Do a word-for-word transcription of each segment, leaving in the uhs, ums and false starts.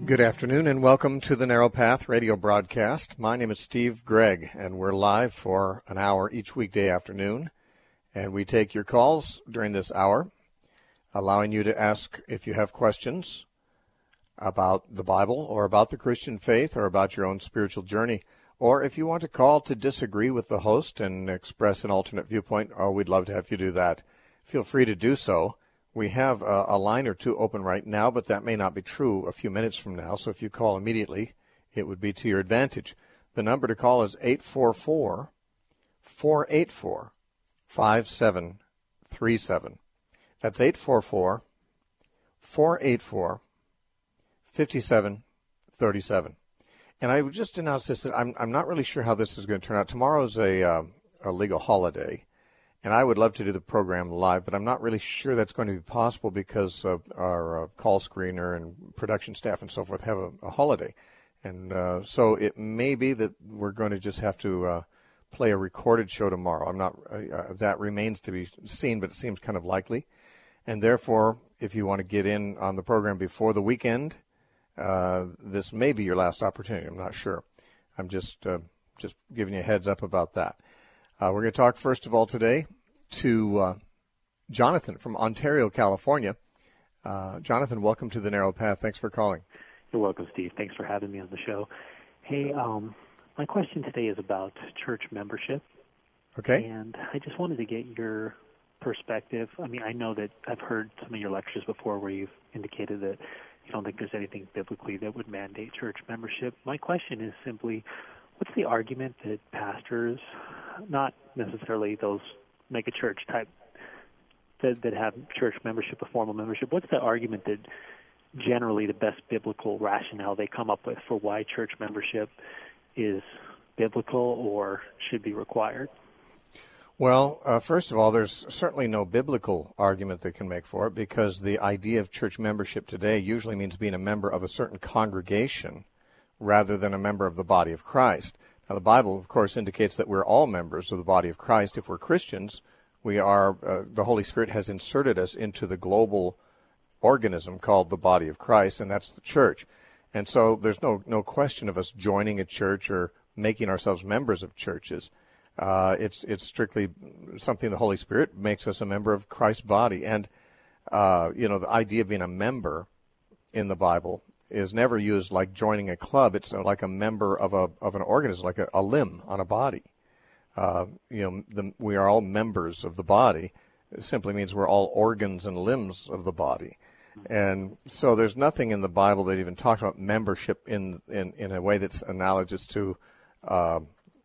Good afternoon and welcome to the Narrow Path radio broadcast. My name is Steve Gregg and we're live for an hour each weekday afternoon. And we take your calls during this hour, allowing you to ask if you have questions about the Bible or about the Christian faith or about your own spiritual journey. Or if you want to call to disagree with the host and express an alternate viewpoint, oh, we'd love to have you do that. Feel free to do so. We have a, a line or two open right now, but that may not be true a few minutes from now. So if you call immediately, it would be to your advantage. The number to call is eight four four, four eight four, five seven three seven. That's eight four four, four eight four, five seven three seven. And I would just announce this, that I'm, I'm not really sure how this is going to turn out. Tomorrow's a, uh, a legal holiday. And I would love to do the program live, but I'm not really sure that's going to be possible because of our uh, call screener and production staff and so forth have a, a holiday. And uh, so it may be that we're going to just have to uh, play a recorded show tomorrow. I'm not. Uh, that remains to be seen, but it seems kind of likely. And therefore, if you want to get in on the program before the weekend, uh, this may be your last opportunity. I'm not sure. I'm just uh, just giving you a heads up about that. Uh, we're going to talk, first of all, today to uh, Jonathan from Ontario, California. Uh, Jonathan, welcome to the Narrow Path. Thanks for calling. You're welcome, Steve. Thanks for having me on the show. Hey, um, my question today is about church membership. Okay. And I just wanted to get your perspective. I mean, I know that I've heard some of your lectures before where you've indicated that you don't think there's anything biblically that would mandate church membership. My question is simply, what's the argument that pastors, not necessarily those mega-church type that, that have church membership, a formal membership, what's the argument that generally the best biblical rationale they come up with for why church membership is biblical or should be required? Well, uh, first of all, there's certainly no biblical argument they can make for it because the idea of church membership today usually means being a member of a certain congregation rather than a member of the body of Christ. Now, the Bible, of course, indicates that we're all members of the body of Christ. If we're Christians, we are. Uh, the Holy Spirit has inserted us into the global organism called the body of Christ, and that's the church. And so there's no no question of us joining a church or making ourselves members of churches. Uh, it's it's strictly something the Holy Spirit makes us a member of Christ's body. And, uh, you know, the idea of being a member in the Bible is never used like joining a club. It's like a member of a of an organism, like a, a limb on a body. Uh, you know, the, we are all members of the body. It simply means we're all organs and limbs of the body. And so there's nothing in the Bible that even talks about membership in in, in a way that's analogous to uh,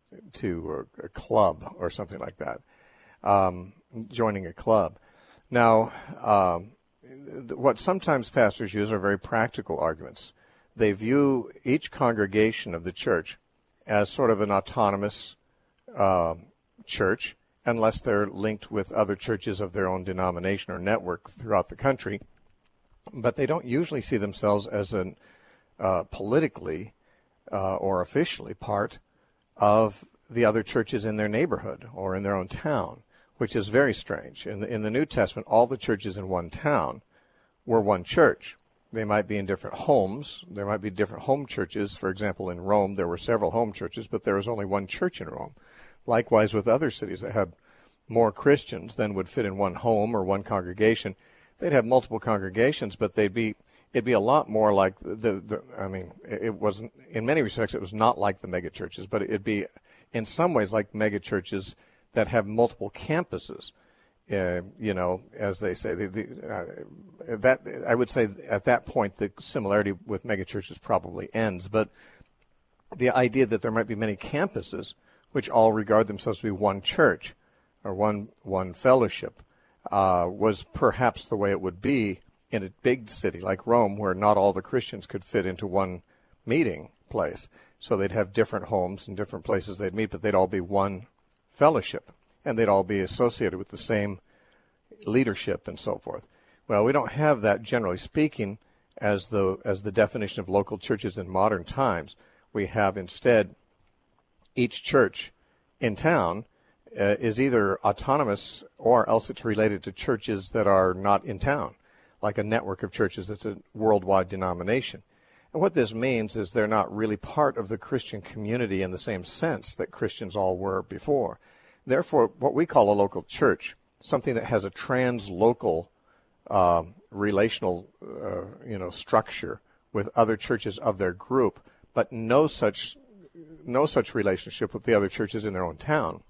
to a, a club or something like that, um, joining a club. Now, um, what sometimes pastors use are very practical arguments. They view each congregation of the church as sort of an autonomous uh, church, unless they're linked with other churches of their own denomination or network throughout the country. But they don't usually see themselves as an uh, politically uh, or officially part of the other churches in their neighborhood or in their own town, which is very strange. In the, in the New Testament, all the churches in one town were one church. They might be in different homes. There might be different home churches. For example, in Rome, there were several home churches, but there was only one church in Rome. Likewise with other cities that had more Christians than would fit in one home or one congregation. They'd have multiple congregations, but they'd be it'd be a lot more like the, the, the I mean, it wasn't, in many respects, it was not like the mega churches, but it'd be in some ways like mega churches that have multiple campuses. Uh, you know, as they say, the, the, uh, that I would say at that point the similarity with megachurches probably ends. But the idea that there might be many campuses which all regard themselves to be one church or one one fellowship uh, was perhaps the way it would be in a big city like Rome, where not all the Christians could fit into one meeting place. So they'd have different homes and different places they'd meet, but they'd all be one fellowship. And they'd all be associated with the same leadership and so forth. Well, we don't have that, generally speaking, as the as the definition of local churches in modern times. We have instead each church in town uh, is either autonomous or else it's related to churches that are not in town, like a network of churches that's a worldwide denomination. And what this means is they're not really part of the Christian community in the same sense that Christians all were before. Therefore, what we call a local church, something that has a translocal uh, relational uh, you know, structure with other churches of their group, but no such no such relationship with the other churches in their own town,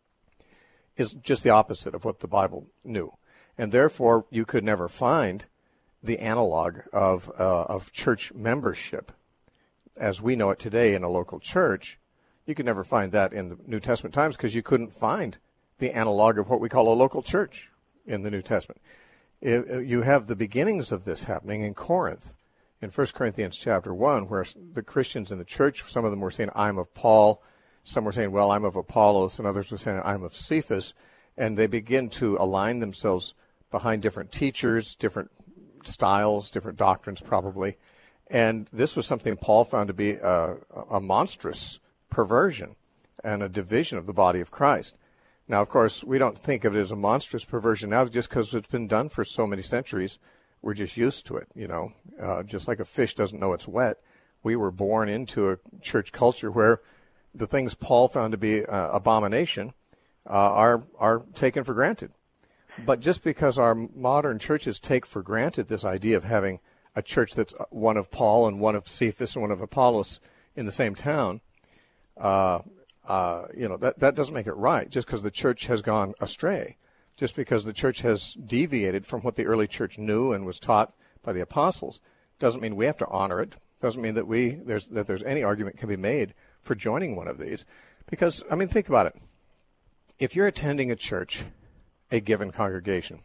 is just the opposite of what the Bible knew. And therefore, you could never find the analog of uh, of church membership as we know it today in a local church. You could never find that in the New Testament times because you couldn't find the analog of what we call a local church in the New Testament. It, you have the beginnings of this happening in Corinth, in First Corinthians chapter one, where the Christians in the church, some of them were saying, I'm of Paul, some were saying, well, I'm of Apollos, and others were saying, I'm of Cephas, and they begin to align themselves behind different teachers, different styles, different doctrines probably, and this was something Paul found to be a, a monstrous perversion and a division of the body of Christ. Now, of course, we don't think of it as a monstrous perversion now just because it's been done for so many centuries. We're just used to it, you know, uh, just like a fish doesn't know it's wet. We were born into a church culture where the things Paul found to be uh, abomination uh, are are taken for granted. But just because our modern churches take for granted this idea of having a church that's one of Paul and one of Cephas and one of Apollos in the same town, uh, uh, you know, that, that doesn't make it right just because the church has gone astray. Just because the church has deviated from what the early church knew and was taught by the apostles doesn't mean we have to honor it. Doesn't mean that we there's that there's any argument can be made for joining one of these. Because, I mean, think about it. If you're attending a church, a given congregation,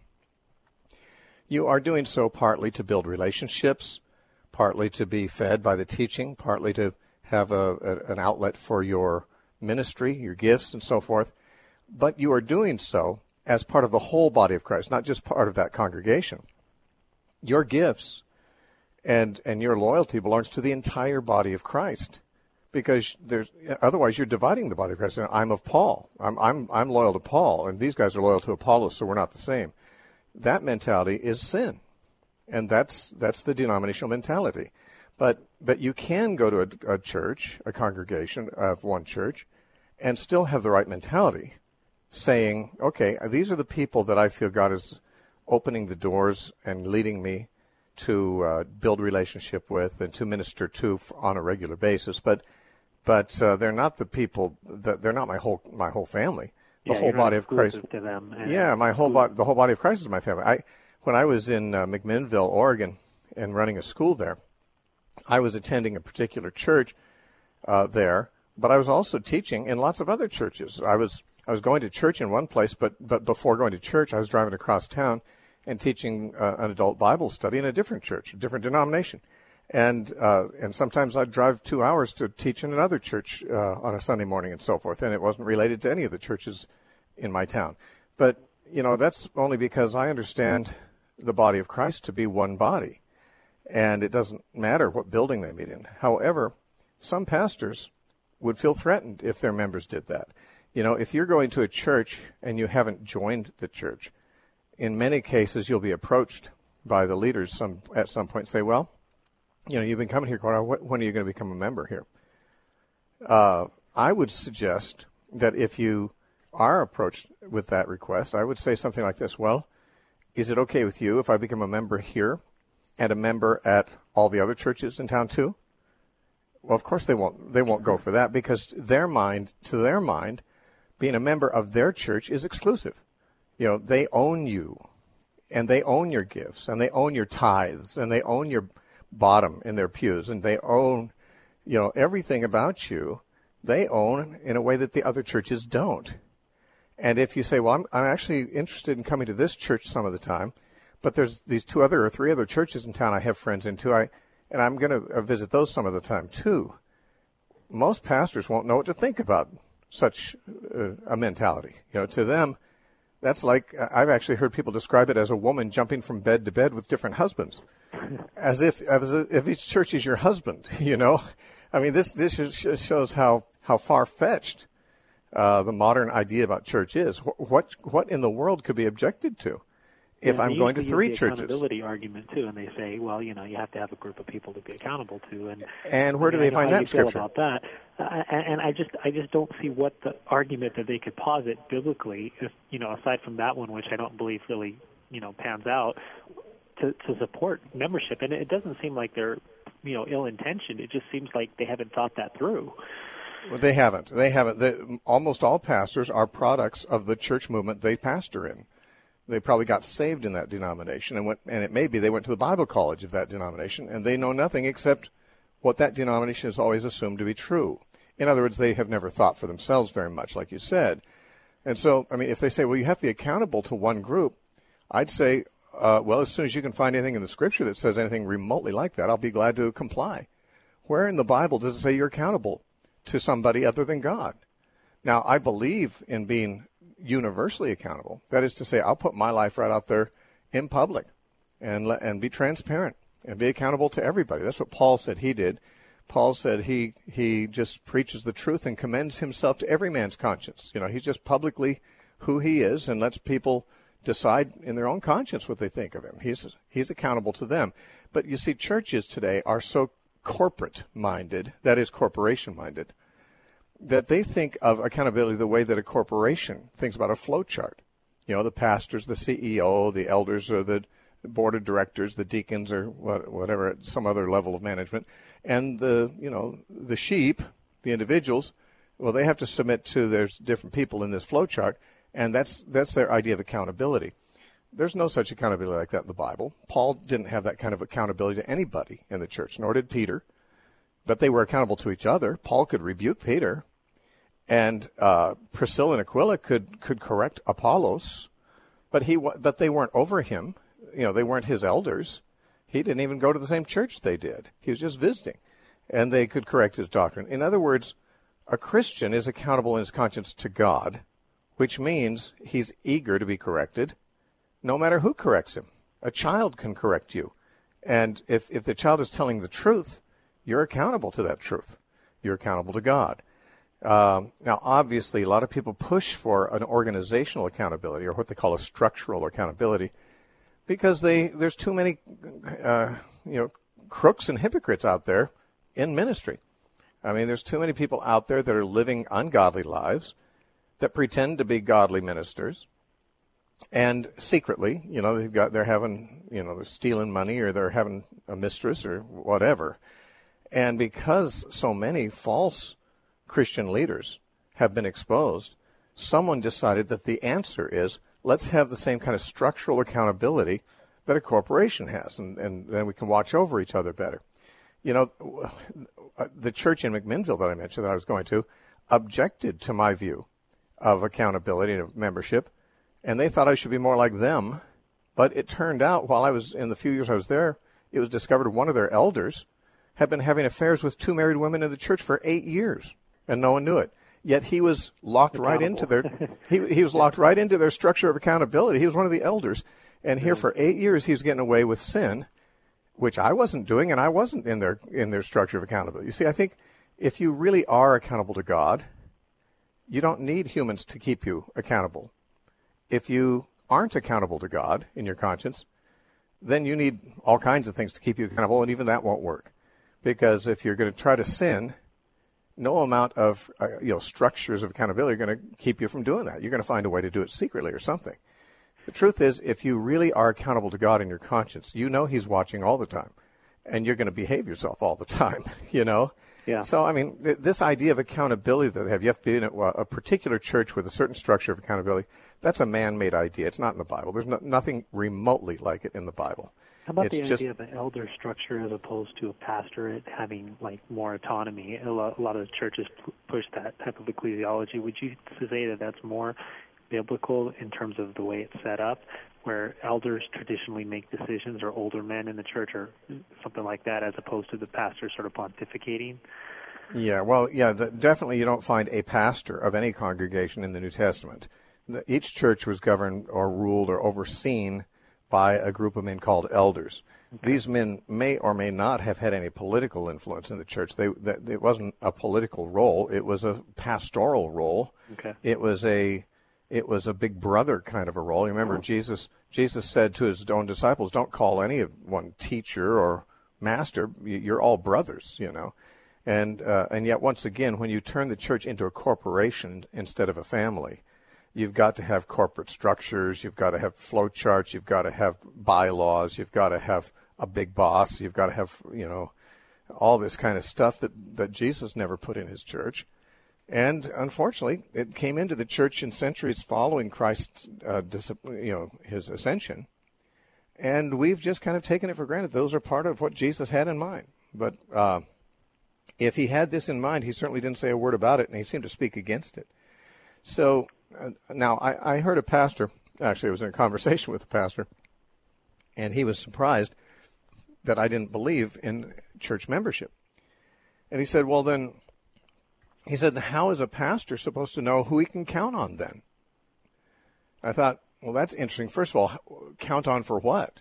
you are doing so partly to build relationships, partly to be fed by the teaching, partly to have a, a an outlet for your ministry, your gifts, and so forth. But you are doing so as part of the whole body of Christ, not just part of that congregation. Your gifts and and your loyalty belongs to the entire body of Christ, because there's otherwise you're dividing the body of Christ. I'm of Paul. I'm I'm I'm loyal to Paul, and these guys are loyal to Apollos, so we're not the same. That mentality is sin, and that's that's the denominational mentality. But but you can go to a, a church, a congregation of one church, and still have the right mentality, saying, okay, these are the people that I feel God is opening the doors and leading me to uh, build relationship with and to minister to on a regular basis. But but uh, they're not the people that they're not my whole my whole family. The yeah, whole body of Christ. To them yeah, my whole body, the whole body of Christ is my family. I when I was in uh, McMinnville, Oregon, and running a school there, I was attending a particular church uh, there, but I was also teaching in lots of other churches. I was I was going to church in one place, but but before going to church, I was driving across town and teaching uh, an adult Bible study in a different church, a different denomination. And uh, and sometimes I'd drive two hours to teach in another church uh, on a Sunday morning and so forth, and it wasn't related to any of the churches in my town. But, you know, that's only because I understand the body of Christ to be one body, and it doesn't matter what building they meet in. However, some pastors would feel threatened if their members did that. You know, if you're going to a church and you haven't joined the church, in many cases you'll be approached by the leaders some at some point and say, well, you know, you've been coming here quite a while. When are you going to become a member here? Uh, I would suggest that if you are approached with that request, I would say something like this. Well, is it okay with you if I become a member here and a member at all the other churches in town too? Well, of course they won't. They won't go for that, because their mind, to their mind, being a member of their church is exclusive. You know, they own you, and they own your gifts, and they own your tithes, and they own your bottom in their pews, and they own, you know, everything about you. They own in a way that the other churches don't. And if you say, well, I'm, I'm actually interested in coming to this church some of the time, but there's these two other or three other churches in town I have friends in too, I, and I'm going to visit those some of the time too. Most pastors won't know what to think about such uh, a mentality. You know, to them, that's like, I've actually heard people describe it as a woman jumping from bed to bed with different husbands, as if as if each church is your husband. You know, I mean, this this shows how how far-fetched uh, the modern idea about church is. What what what in the world could be objected to if yeah, I'm going to three use the churches. Accountability argument too, and they say, well, you know, you have to have a group of people to be accountable to. And and where I do mean, they I know find how that you in Scripture? feel about that. Uh, and I just, I just don't see what the argument that they could posit biblically, if, you know, aside from that one, which I don't believe really, you know, pans out, to to support membership. And it doesn't seem like they're, you know, ill-intentioned. It just seems like they haven't thought that through. Well, they haven't. They haven't. They, almost all pastors are products of the church movement they pastor in. They probably got saved in that denomination, and went, and it may be they went to the Bible college of that denomination, and they know nothing except what that denomination has always assumed to be true. In other words, they have never thought for themselves very much, like you said. And so, I mean, if they say, well, you have to be accountable to one group, I'd say, uh, well, as soon as you can find anything in the Scripture that says anything remotely like that, I'll be glad to comply. Where in the Bible does it say you're accountable to somebody other than God? Now, I believe in being universally accountable. That is to say, I'll put my life right out there in public and let, and be transparent and be accountable to everybody. That's what Paul said he did. Paul said he he just preaches the truth and commends himself to every man's conscience. You know, he's just publicly who he is and lets people decide in their own conscience what they think of him. He's he's accountable to them. But you see, churches today are so corporate-minded, that is corporation-minded, that they think of accountability the way that a corporation thinks about a flow chart. You know, the pastors, the C E O, the elders, or the board of directors, the deacons, or whatever, some other level of management, and the, you know, the sheep, the individuals, well, they have to submit to there's different people in this flow chart, and that's that's their idea of accountability. There's no such accountability like that in the Bible. Paul didn't have that kind of accountability to anybody in the church, nor did Peter, but they were accountable to each other. Paul could rebuke Peter, and uh, Priscilla and Aquila could could correct Apollos, but he but they weren't over him. You know, they weren't his elders. He didn't even go to the same church they did. He was just visiting, and they could correct his doctrine. In other words, a Christian is accountable in his conscience to God, which means he's eager to be corrected, no matter who corrects him. A child can correct you, and if if the child is telling the truth, you're accountable to that truth. You're accountable to God. Um, now, obviously, a lot of people push for an organizational accountability, or what they call a structural accountability, because they there's too many, uh, you know, crooks and hypocrites out there in ministry. I mean, there's too many people out there that are living ungodly lives, that pretend to be godly ministers, and secretly, you know, they've got they're having, you know, they're stealing money, or they're having a mistress, or whatever. And because so many false Christian leaders have been exposed, someone decided that the answer is, let's have the same kind of structural accountability that a corporation has, and, and then we can watch over each other better. You know, the church in McMinnville that I mentioned that I was going to objected to my view of accountability and of membership, and they thought I should be more like them. But it turned out, while I was in the few years I was there, it was discovered one of their elders had been having affairs with two married women in the church for eight years, and no one knew it. Yet he was locked right into their he he was locked right into their structure of accountability. He was one of the elders, and here for eight years he was getting away with sin, which I wasn't doing, and I wasn't in their in their structure of accountability. You see, I think if you really are accountable to God, you don't need humans to keep you accountable. If you aren't accountable to God in your conscience, then you need all kinds of things to keep you accountable, and even that won't work. Because if you're going to try to sin, no amount of uh, you know structures of accountability are going to keep you from doing that. You're going to find a way to do it secretly or something. The truth is, if you really are accountable to God in your conscience, you know He's watching all the time, and you're going to behave yourself all the time, you know? Yeah. So, I mean, th- this idea of accountability that they have, you have to be in a, a particular church with a certain structure of accountability, that's a man-made idea. It's not in the Bible. There's no, nothing remotely like it in the Bible. How about it's the just, idea of an elder structure as opposed to a pastorate having like more autonomy? A lot, a lot of churches p- push that type of ecclesiology. Would you say that that's more biblical in terms of the way it's set up, where elders traditionally make decisions, or older men in the church, or something like that, as opposed to the pastor sort of pontificating? Yeah, well, yeah, the, definitely you don't find a pastor of any congregation in the New Testament. The, each church was governed or ruled or overseen by a group of men called elders. Okay. These men may or may not have had any political influence in the church. They, they it wasn't a political role. It was a pastoral role. Okay. It was a It was a big brother kind of a role. You remember Jesus Jesus said to his own disciples, don't call anyone teacher or master. You're all brothers, you know. And uh, and yet, once again, when you turn the church into a corporation instead of a family, you've got to have corporate structures, you've got to have flow charts, you've got to have bylaws, you've got to have a big boss, you've got to have, you know, all this kind of stuff that, that Jesus never put in his church. And unfortunately, it came into the church in centuries following Christ's, uh, you know, his ascension. And we've just kind of taken it for granted. Those are part of what Jesus had in mind. But uh, if he had this in mind, he certainly didn't say a word about it, and he seemed to speak against it. So uh, now I, I heard a pastor, actually I was in a conversation with a pastor, and he was surprised that I didn't believe in church membership. And he said, well then, he said, how is a pastor supposed to know who he can count on then? I thought, well, that's interesting. First of all, count on for what?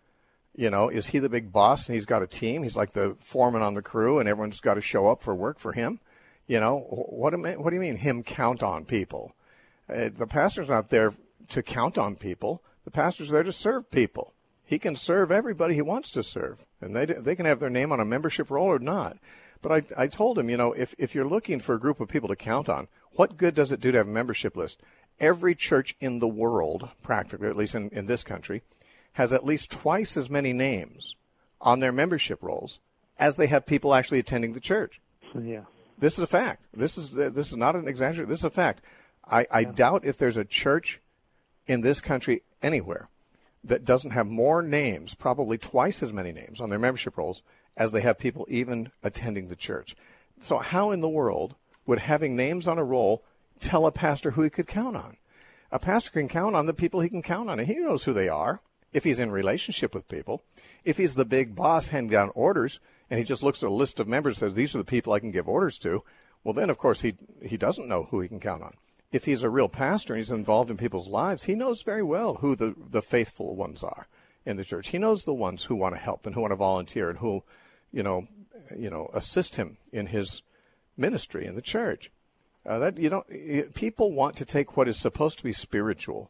You know, is he the big boss and he's got a team? He's like the foreman on the crew and everyone's got to show up for work for him? You know, what, am I, what do you mean him count on people? Uh, the pastor's not there to count on people. The pastor's there to serve people. He can serve everybody he wants to serve, and they they can have their name on a membership roll or not. But I, I told him, you know, if, if you're looking for a group of people to count on, what good does it do to have a membership list? Every church in the world, practically, at least in, in this country, has at least twice as many names on their membership rolls as they have people actually attending the church. Yeah. This is a fact. This is this is not an exaggeration. This is a fact. I, I yeah. doubt if there's a church in this country anywhere that doesn't have more names, probably twice as many names on their membership rolls as they have people even attending the church. So how in the world would having names on a roll tell a pastor who he could count on? A pastor can count on the people he can count on, and he knows who they are if he's in relationship with people. If he's the big boss handing down orders and he just looks at a list of members and says, these are the people I can give orders to, well, then, of course, he he doesn't know who he can count on. If he's a real pastor and he's involved in people's lives, he knows very well who the, the faithful ones are in the church. He knows the ones who want to help and who want to volunteer and who, you know, you know, assist him in his ministry in the church. Uh, that you don't. People want to take what is supposed to be spiritual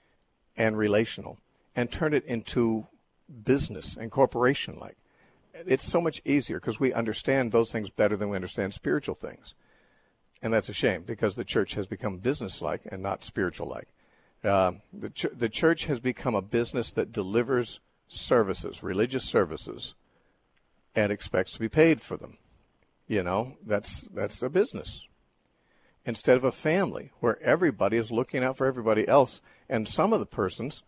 and relational and turn it into business and corporation-like. It's so much easier because we understand those things better than we understand spiritual things. And that's a shame because the church has become business-like and not spiritual-like. Uh, the, ch- the church has become a business that delivers services, religious services, and expects to be paid for them. You know, that's that's a business. Instead of a family where everybody is looking out for everybody else, and some of the persons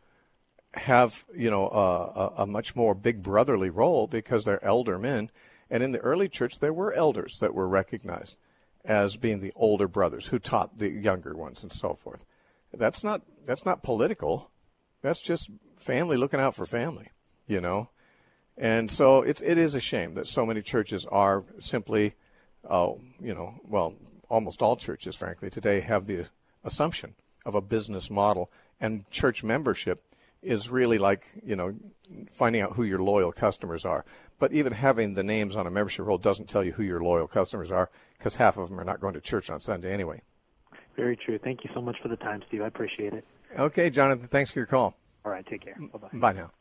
have, you know, a, a, a much more big brotherly role because they're elder men. And in the early church, there were elders that were recognized as being the older brothers who taught the younger ones and so forth. That's not that's not political. That's just family looking out for family, you know. And so it's it is a shame that so many churches are simply, uh, you know, well, almost all churches, frankly, today have the assumption of a business model, and church membership is really like, you know, finding out who your loyal customers are. But even having the names on a membership roll doesn't tell you who your loyal customers are because half of them are not going to church on Sunday anyway. Very true. Thank you so much for the time, Steve. I appreciate it. Okay, Jonathan, thanks for your call. All right, take care. Bye-bye. Bye now.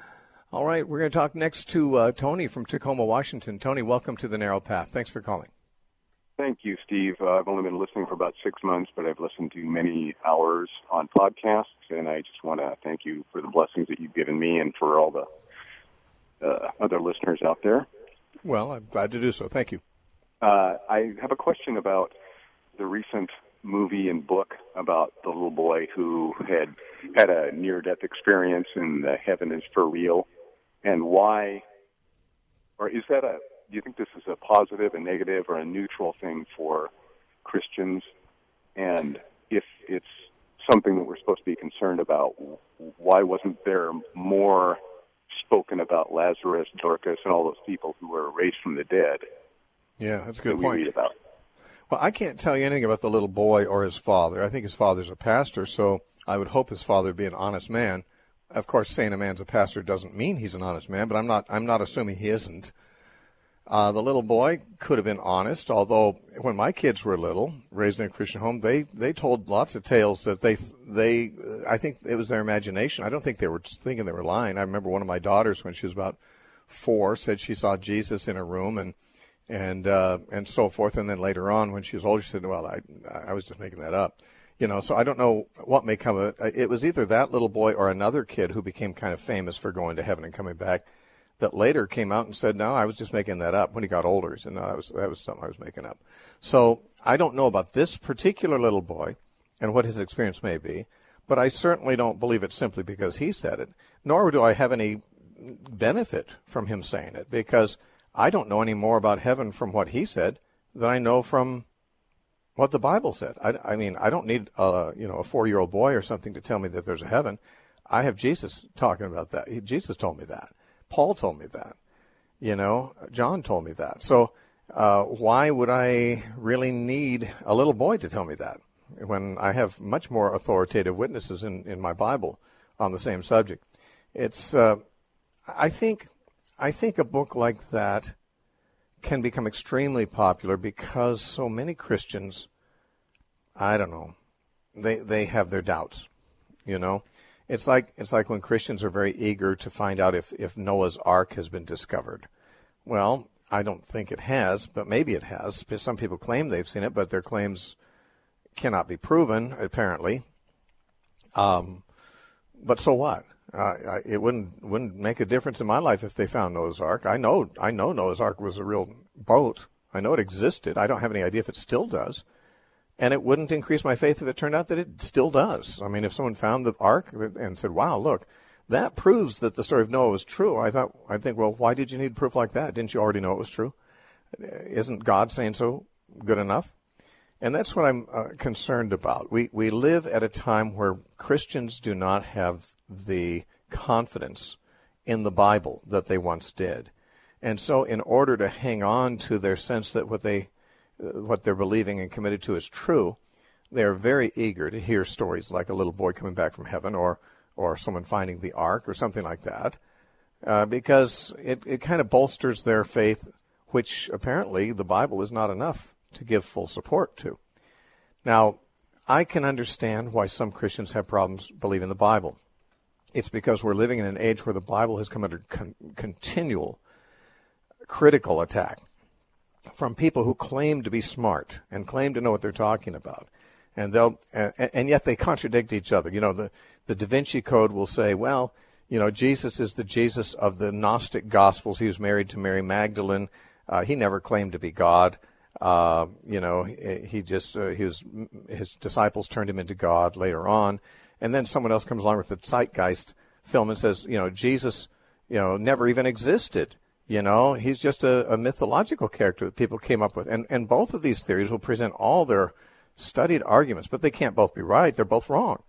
All right, we're going to talk next to uh, Tony from Tacoma, Washington. Tony, welcome to The Narrow Path. Thanks for calling. Thank you, Steve. Uh, I've only been listening for about six months, but I've listened to many hours on podcasts, and I just want to thank you for the blessings that you've given me and for all the uh, other listeners out there. Well, I'm glad to do so. Thank you. Uh, I have a question about the recent movie and book about the little boy who had had a near-death experience and uh, heaven is for real, and why, or is that a, do you think this is a positive, a negative, or a neutral thing for Christians? And if it's something that we're supposed to be concerned about, why wasn't there more spoken about Lazarus, Dorcas, and all those people who were raised from the dead? Yeah, that's a good that point. We read about? Well, I can't tell you anything about the little boy or his father. I think his father's a pastor, so I would hope his father would be an honest man. Of course, saying a man's a pastor doesn't mean he's an honest man, but I'm not I'm not assuming he isn't. Uh, the little boy could have been honest, although when my kids were little, raised in a Christian home, they, they told lots of tales that they, they, I think it was their imagination. I don't think they were thinking they were lying. I remember one of my daughters, when she was about four, said she saw Jesus in her room and, and, uh, and so forth. And then later on, when she was older, she said, well, I, I was just making that up. You know, so I don't know what may come of it. It was either that little boy or another kid who became kind of famous for going to heaven and coming back, that later came out and said, no, I was just making that up when he got older. He said, no, that was, that was something I was making up. So I don't know about this particular little boy and what his experience may be, but I certainly don't believe it simply because he said it, nor do I have any benefit from him saying it, because I don't know any more about heaven from what he said than I know from what the Bible said. I, I mean, I don't need a, you know, a four-year-old boy or something to tell me that there's a heaven. I have Jesus talking about that. He, Jesus told me that. Paul told me that, you know, John told me that. So uh, why would I really need a little boy to tell me that when I have much more authoritative witnesses in, in my Bible on the same subject? It's, uh, I think, I think a book like that can become extremely popular because so many Christians, I don't know, they, they have their doubts, you know. It's like it's like when Christians are very eager to find out if, if Noah's Ark has been discovered. Well, I don't think it has, but maybe it has. Some people claim they've seen it, but their claims cannot be proven, apparently. Um, but so what? Uh, I, it wouldn't wouldn't make a difference in my life if they found Noah's Ark. I know I know Noah's Ark was a real boat. I know it existed. I don't have any idea if it still does. And it wouldn't increase my faith if it turned out that it still does. I mean, if someone found the ark and said, wow, look, that proves that the story of Noah was true, I thought, I think, well, why did you need proof like that? Didn't you already know it was true? Isn't God saying so good enough? And that's what I'm uh, concerned about. We, we live at a time where Christians do not have the confidence in the Bible that they once did. And so in order to hang on to their sense that what they what they're believing and committed to is true, they are very eager to hear stories like a little boy coming back from heaven or or someone finding the ark or something like that, uh, because it, it kind of bolsters their faith, which apparently the Bible is not enough to give full support to. Now, I can understand why some Christians have problems believing the Bible. It's because we're living in an age where the Bible has come under con- continual critical attack from people who claim to be smart and claim to know what they're talking about. And they'll, and, and yet they contradict each other. You know, the, the Da Vinci Code will say, well, you know, Jesus is the Jesus of the Gnostic Gospels. He was married to Mary Magdalene. Uh, he never claimed to be God. Uh, you know, he, he just, uh, he was, his disciples turned him into God later on. And then someone else comes along with the Zeitgeist film and says, you know, Jesus, you know, never even existed. You know, he's just a, a mythological character that people came up with. And, and both of these theories will present all their studied arguments, but they can't both be right. They're both wrong.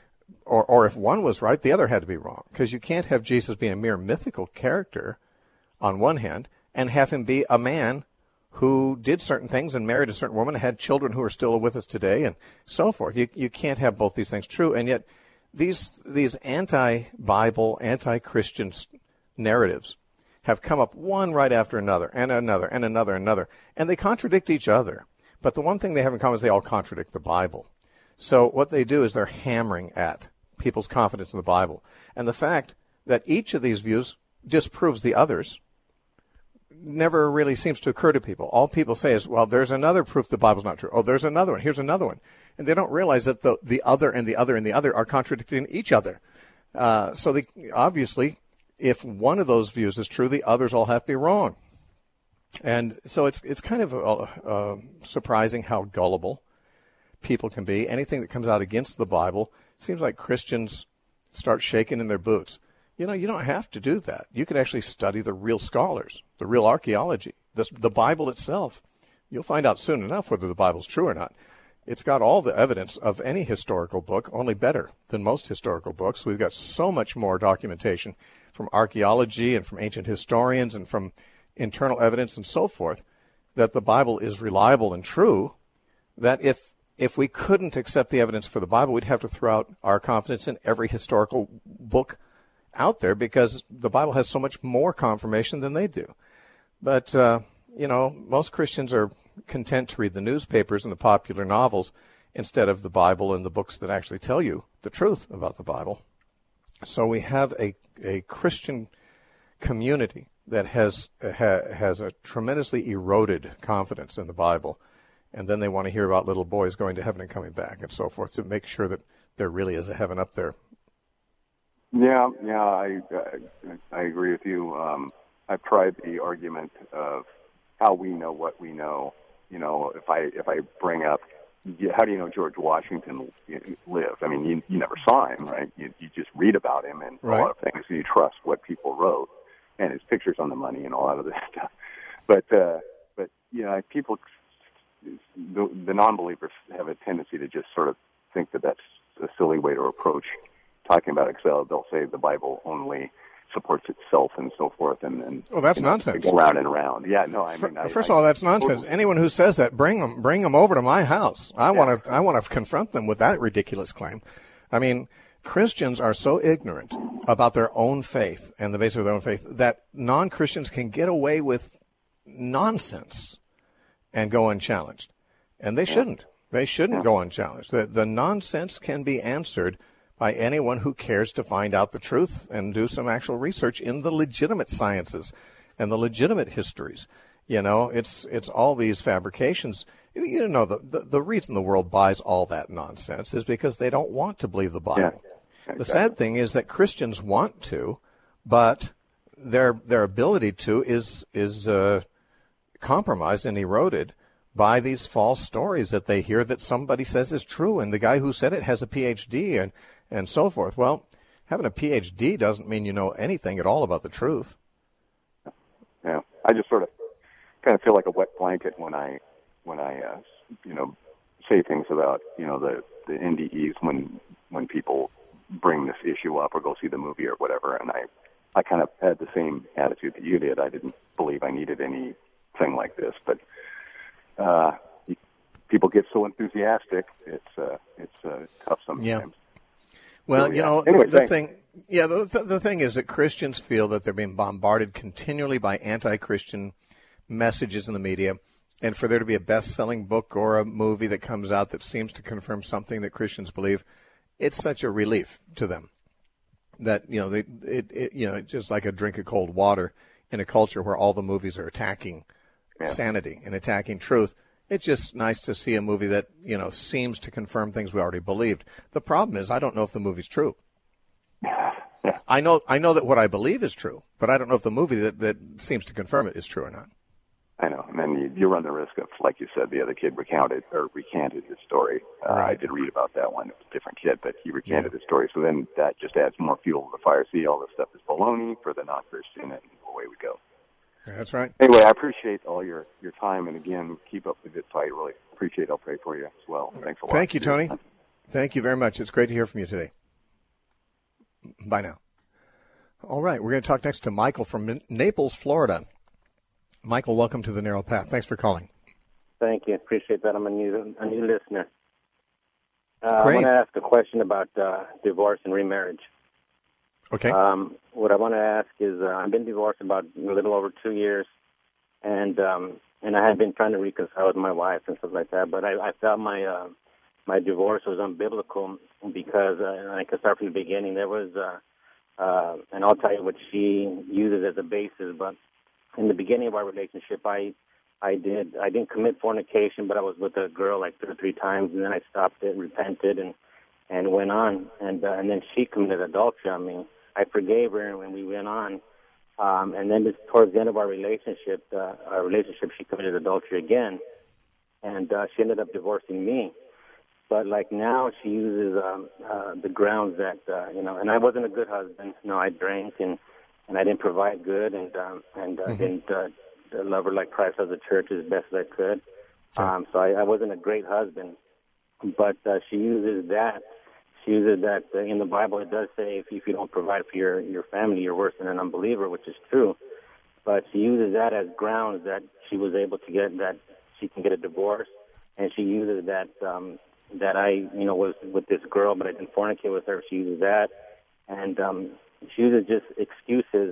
Or, or if one was right, the other had to be wrong. Because you can't have Jesus being a mere mythical character on one hand and have him be a man who did certain things and married a certain woman and had children who are still with us today and so forth. You, you can't have both these things true. And yet these, these anti-Bible, anti-Christian narratives have come up one right after another, and another, and another, and another, and they contradict each other. But the one thing they have in common is they all contradict the Bible. So what they do is they're hammering at people's confidence in the Bible. And the fact that each of these views disproves the others never really seems to occur to people. All people say is, well, there's another proof the Bible's not true. Oh, there's another one. Here's another one. And they don't realize that the, the other and the other and the other are contradicting each other. Uh, so they obviously, if one of those views is true, the others all have to be wrong. And so it's it's kind of uh, uh, surprising how gullible people can be. Anything that comes out against the Bible, it seems like Christians start shaking in their boots. You know, you don't have to do that. You can actually study the real scholars, the real archaeology, the, the Bible itself. You'll find out soon enough whether the Bible's true or not. It's got all the evidence of any historical book, only better than most historical books. We've got so much more documentation from archaeology and from ancient historians and from internal evidence and so forth that the Bible is reliable and true, that if if we couldn't accept the evidence for the Bible, we'd have to throw out our confidence in every historical book out there because the Bible has so much more confirmation than they do. But, uh, you know, most Christians are content to read the newspapers and the popular novels instead of the Bible and the books that actually tell you the truth about the Bible. So we have a, a Christian community that has ha, has a tremendously eroded confidence in the Bible, and then they want to hear about little boys going to heaven and coming back and so forth to make sure that there really is a heaven up there. Yeah, yeah, I I, I agree with you. Um, I've tried the argument of how we know what we know. You know, if I if I bring up, how do you know George Washington lived? I mean, you, you never saw him, right? You, you just read about him and right. a lot of things. You trust what people wrote and his pictures on the money and a lot of this stuff. But uh, but you know, people, the, the non-believers have a tendency to just sort of think that that's a silly way to approach talking about Excel. They'll say the Bible only supports itself and so forth, and, and well, that's you know, nonsense. Go round and around. Yeah, no, I mean, I, I, first I, of all, that's nonsense. Totally. Anyone who says that, bring them, bring them over to my house. I yeah. want to, I want to confront them with that ridiculous claim. I mean, Christians are so ignorant about their own faith and the basis of their own faith that non-Christians can get away with nonsense and go unchallenged, and they shouldn't. They shouldn't yeah. go unchallenged. The, the nonsense can be answered by anyone who cares to find out the truth and do some actual research in the legitimate sciences and the legitimate histories. You know, it's it's all these fabrications. You know, the, the, the reason the world buys all that nonsense is because they don't want to believe the Bible. Yeah, exactly. The sad thing is that Christians want to, but their their ability to is is uh, compromised and eroded by these false stories that they hear that somebody says is true, and the guy who said it has a P H D and and so forth. Well, having a P H D doesn't mean you know anything at all about the truth. Yeah, I just sort of kind of feel like a wet blanket when I when I uh, you know say things about you know the the N D Es when when people bring this issue up or go see the movie or whatever, and I I kind of had the same attitude that you did. I didn't believe I needed anything like this, but uh, people get so enthusiastic, it's uh, it's uh, tough sometimes. Yeah. Well, so, you yeah. know, anyway, the, the thing, yeah, the, the thing is that Christians feel that they're being bombarded continually by anti-Christian messages in the media, and for there to be a best-selling book or a movie that comes out that seems to confirm something that Christians believe, it's such a relief to them that, you know, they, it, it, you know, it's just like a drink of cold water in a culture where all the movies are attacking yeah. sanity and attacking truth. It's just nice to see a movie that, you know, seems to confirm things we already believed. The problem is I don't know if the movie's true. Yeah. I know I know that what I believe is true, but I don't know if the movie that, that seems to confirm it is true or not. I know. And then you, you run the risk of, like you said, the other kid recounted or recanted his story. Uh, right. I did read about that one. It was a different kid, but he recanted Yeah. his story. So then that just adds more fuel to the fire. See, all this stuff is baloney for the non-Christian, and away we go. That's right. Anyway, I appreciate all your, your time, and again, keep up the good fight. Really appreciate it. I'll pray for you as well. Thanks a lot. Thank you, Tony. Thank you very much. It's great to hear from you today. Bye now. All right, we're going to talk next to Michael from Naples, Florida. Michael, welcome to The Narrow Path. Thanks for calling. Thank you. Appreciate that. I'm a new, a new listener. Uh, I Great. want to ask a question about uh, divorce and remarriage. Okay. Um, what I want to ask is, uh, I've been divorced about a little over two years, and um, and I had been trying to reconcile with my wife and stuff like that, but I, I felt my uh, my divorce was unbiblical because, uh, I can start from the beginning. There was, uh, uh, and I'll tell you what she uses as a basis, but in the beginning of our relationship, I I did I didn't commit fornication, but I was with a girl like two or three times, and then I stopped it, repented, and and went on, and uh, and then she committed adultery on me. I forgave her, and when we went on, um, and then just towards the end of our relationship, uh, our relationship, she committed adultery again, and uh, she ended up divorcing me. But like now, she uses um, uh, the grounds that uh, you know, and I wasn't a good husband. You know, I drank and and I didn't provide good, and um, and uh, mm-hmm. didn't uh, love her like Christ loves the church as best as I could. Okay. Um, so I, I wasn't a great husband. But uh, she uses that. She uses that uh, in the Bible. It does say if, if you don't provide for your, your family, you're worse than an unbeliever, which is true. But she uses that as grounds that she was able to get that she can get a divorce, and she uses that um, that I you know was with this girl, but I didn't fornicate with her. She uses that, and um, she uses just excuses to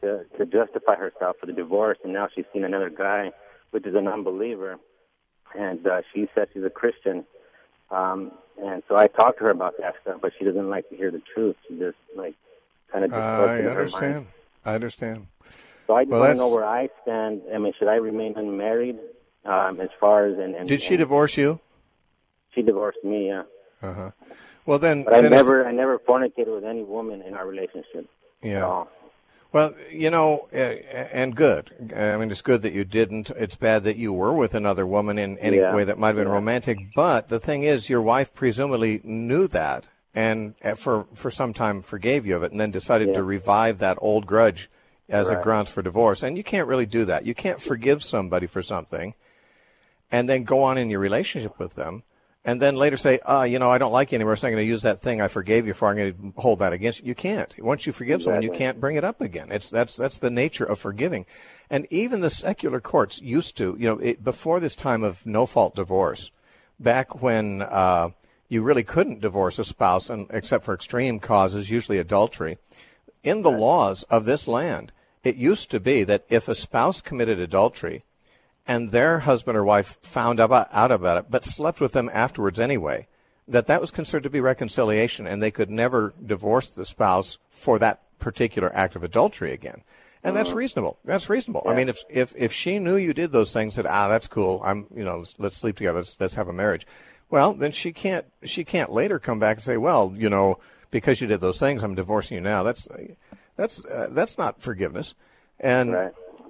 to, to justify herself for the divorce, and now she's seen another guy, which is an unbeliever, and uh, she says she's a Christian. Um, and so I talked to her about that stuff, but she doesn't like to hear the truth. She just, like, kind of Uh, I understand. I understand. So I just well, want to know where I stand. I mean, should I remain unmarried um, as far as... And, and Did she and divorce you? She divorced me, yeah. Uh-huh. Well, then... But I then never I never fornicated with any woman in our relationship. Yeah. At all. Well, you know, uh, and good. I mean, it's good that you didn't. It's bad that you were with another woman in any Yeah. way that might have been Yeah. romantic. But the thing is, your wife presumably knew that and uh, for, for some time forgave you of it and then decided Yeah. to revive that old grudge as a Right. grounds for divorce. And you can't really do that. You can't forgive somebody for something and then go on in your relationship with them and then later say, ah, you know, I don't like you anymore, so I'm going to use that thing I forgave you for. I'm going to hold that against you. You can't. Once you forgive someone, you Exactly. can't bring it up again. It's that's that's the nature of forgiving. And even the secular courts used to, you know, it, before this time of no-fault divorce, back when uh, you really couldn't divorce a spouse and, except for extreme causes, usually adultery, in the laws of this land, it used to be that if a spouse committed adultery, and their husband or wife found out about it, but slept with them afterwards anyway, that that was considered to be reconciliation, and they could never divorce the spouse for that particular act of adultery again. And that's reasonable. That's reasonable. Yeah. I mean, if if if she knew you did those things, said, ah, that's cool. I'm, you know, let's, let's sleep together. Let's, let's have a marriage. Well, then she can't she can't later come back and say, well, you know, because you did those things, I'm divorcing you now. That's that's uh, that's not forgiveness. And Right.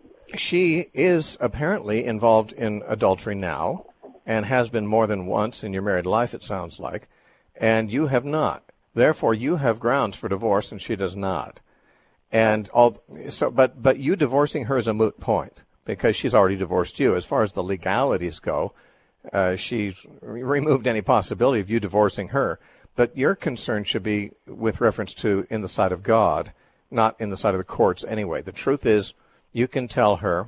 she is apparently involved in adultery now and has been more than once in your married life, it sounds like, and you have not. Therefore, you have grounds for divorce and she does not. And all so, but but you divorcing her is a moot point because she's already divorced you. As far as the legalities go, uh, she's removed any possibility of you divorcing her. But your concern should be with reference to in the sight of God, not in the sight of the courts anyway. The truth is, you can tell her,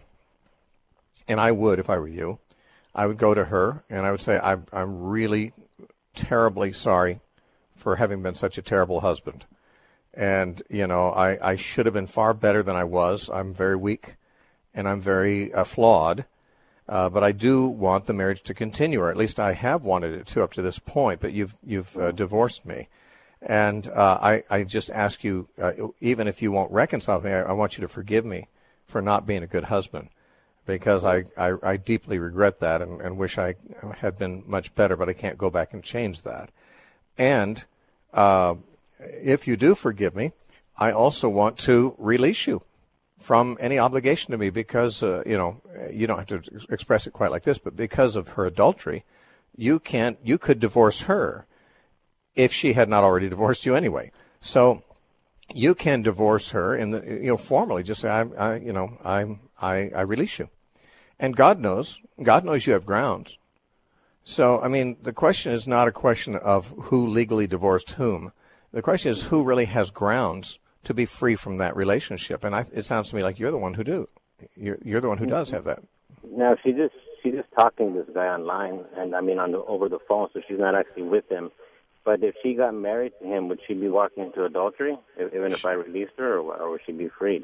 and I would if I were you, I would go to her and I would say, I'm, I'm really terribly sorry for having been such a terrible husband. And, you know, I, I should have been far better than I was. I'm very weak and I'm very uh, flawed. Uh, but I do want the marriage to continue, or at least I have wanted it to up to this point, but you've, you've uh, divorced me. And uh, I, I just ask you, uh, even if you won't reconcile with me, I, I want you to forgive me for not being a good husband, because I, I, I deeply regret that and, and wish I had been much better, but I can't go back and change that. And uh, if you do forgive me, I also want to release you from any obligation to me because, uh, you know, you don't have to express it quite like this, but because of her adultery, you can't, you could divorce her if she had not already divorced you anyway. So you can divorce her in the, you know, formally just say, I, I you know, I, I, I release you. And God knows, God knows you have grounds. So, I mean, the question is not a question of who legally divorced whom. The question is who really has grounds to be free from that relationship. And I, it sounds to me like you're the one who do. You're, you're the one who does have that. No, she just she just talking to this guy online, and I mean on the, over the phone, so she's not actually with him. But if she got married to him, would she be walking into adultery, if, even if I released her, or, or would she be freed?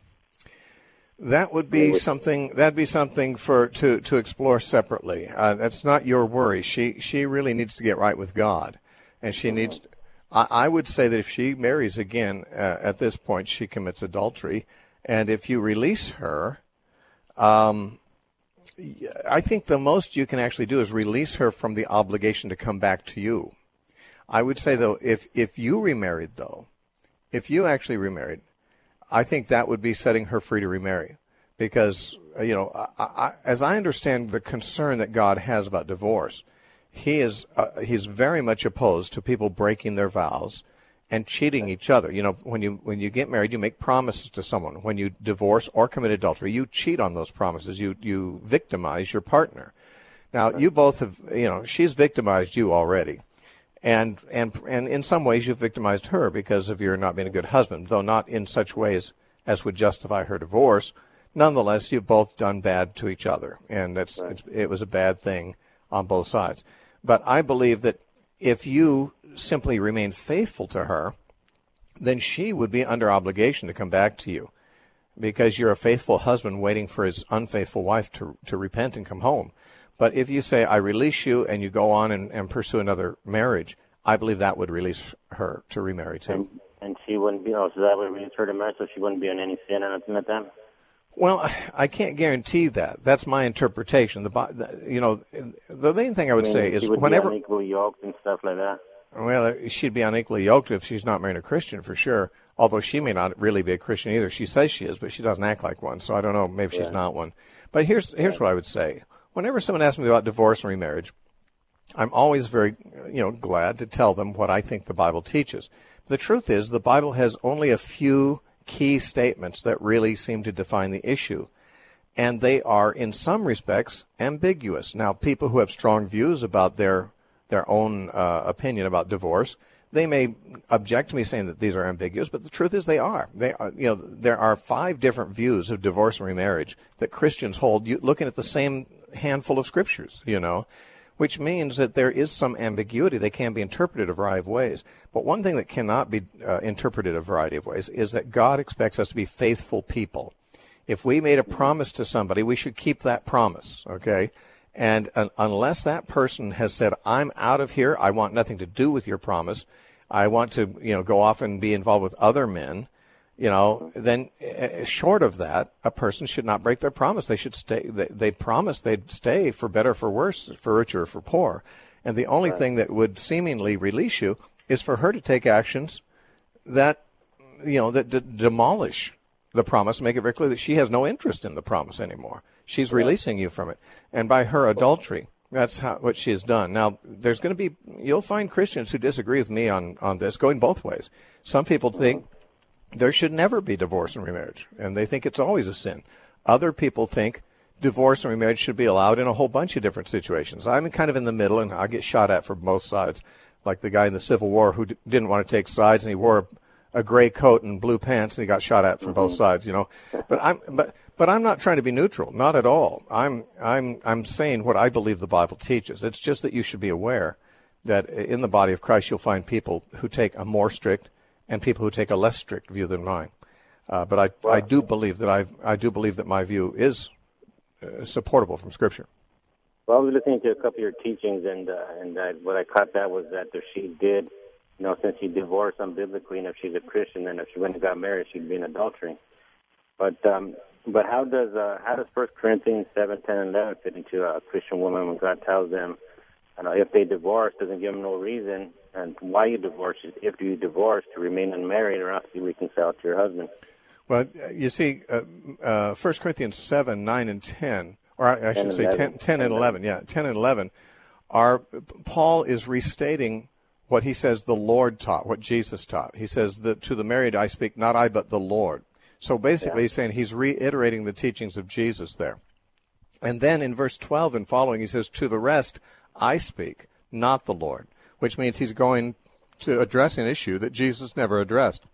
That would be something. That'd be something for to to explore separately. Uh, that's not your worry. She she really needs to get right with God, and she needs. I, I would say that if she marries again uh, at this point, she commits adultery, and if you release her, um, I think the most you can actually do is release her from the obligation to come back to you. I would say though, if if you remarried though, if you actually remarried, I think that would be setting her free to remarry, because you know, I, I, as I understand the concern that God has about divorce, He is uh, he's very much opposed to people breaking their vows and cheating each other. You know, when you when you get married, you make promises to someone. When you divorce or commit adultery, you cheat on those promises. You you victimize your partner. Now, you both have, you know, she's victimized you already. And, and and in some ways you've victimized her because of your not being a good husband, though not in such ways as would justify her divorce. Nonetheless, you've both done bad to each other, and that's Right. it's, it was a bad thing on both sides. But I believe that if you simply remain faithful to her, then she would be under obligation to come back to you. because you're a faithful husband waiting for his unfaithful wife to to repent and come home. But if you say, I release you, and you go on and, and pursue another marriage, I believe that would release her to remarry too. And, and she wouldn't be, oh, so that would release her to marry, so she wouldn't be in any sin or anything like that? Well, I can't guarantee that. That's my interpretation. The, you know, the main thing I would I mean, say is she would whenever be unequally yoked and stuff like that. Well, she'd be unequally yoked if she's not married a Christian for sure. Although she may not really be a Christian either. She says she is, but she doesn't act like one. So I don't know. Maybe yeah. she's not one. But here's here's what I would say. Whenever someone asks me about divorce and remarriage, I'm always very, you know, glad to tell them what I think the Bible teaches. The truth is, the Bible has only a few key statements that really seem to define the issue. And they are, in some respects, ambiguous. Now, people who have strong views about their their own uh, opinion about divorce, they may object to me saying that these are ambiguous, but the truth is they are. They are, you know, there are five different views of divorce and remarriage that Christians hold, you, looking at the same handful of scriptures, you know, which means that there is some ambiguity. They can be interpreted a variety of ways. But one thing that cannot be uh, interpreted a variety of ways is that God expects us to be faithful people. If we made a promise to somebody, we should keep that promise, okay? And uh, unless that person has said, I'm out of here, I want nothing to do with your promise, I want to, you know, go off and be involved with other men, you know, then uh, short of that, a person should not break their promise. They should stay. They, they promised they'd stay for better or for worse, for richer or for poor. And the only right. thing that would seemingly release you is for her to take actions that, you know, that d- demolish the promise, make it very clear that she has no interest in the promise anymore. She's right. releasing you from it. And by her adultery, that's how, what she has done. Now, there's going to be, you'll find Christians who disagree with me on, on this, going both ways. Some people think there should never be divorce and remarriage, and they think it's always a sin. Other people think divorce and remarriage should be allowed in a whole bunch of different situations. I'm kind of in the middle, and I get shot at from both sides, like the guy in the Civil War who d- didn't want to take sides, and he wore a, a gray coat and blue pants, and he got shot at from mm-hmm. both sides, you know. But I'm but but I'm not trying to be neutral, not at all. I'm I'm I'm saying what I believe the Bible teaches. It's just that you should be aware that in the body of Christ you'll find people who take a more strict and people who take a less strict view than mine. Uh, but I, well, I do believe that I I do believe that my view is uh, supportable from Scripture. Well, I was listening to a couple of your teachings, and uh, and uh, what I caught that was that if she did, you know, since she divorced unbiblically, and if she's a Christian, then if she went and got married, she'd be in adultery. But um, but how does uh, how does First Corinthians seven, ten, and eleven fit into a Christian woman when God tells them, you know, if they divorce, doesn't give them no reason, and why you divorce, if you divorce, to remain unmarried or else you reconcile to your husband? Well, you see, uh, uh, First Corinthians seven, nine, and ten, or I, I should say ten, ten and eleven, yeah, ten and eleven, are, Paul is restating what he says the Lord taught, what Jesus taught. He says that to the married I speak, not I, but the Lord. So basically yeah. he's saying he's reiterating the teachings of Jesus there. And then in verse twelve and following, he says, to the rest I speak, not the Lord, which means he's going to address an issue that Jesus never addressed.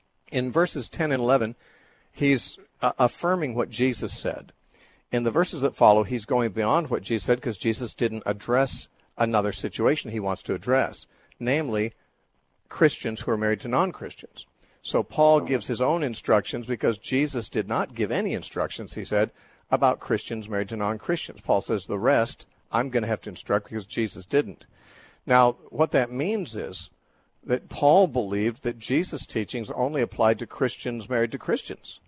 In verses ten and eleven, he's uh, affirming what Jesus said. In the verses that follow, he's going beyond what Jesus said because Jesus didn't address another situation he wants to address, namely Christians who are married to non-Christians. So Paul gives his own instructions because Jesus did not give any instructions, he said, about Christians married to non-Christians. Paul says the rest I'm going to have to instruct because Jesus didn't. Now, what that means is that Paul believed that Jesus' teachings only applied to Christians married to Christians.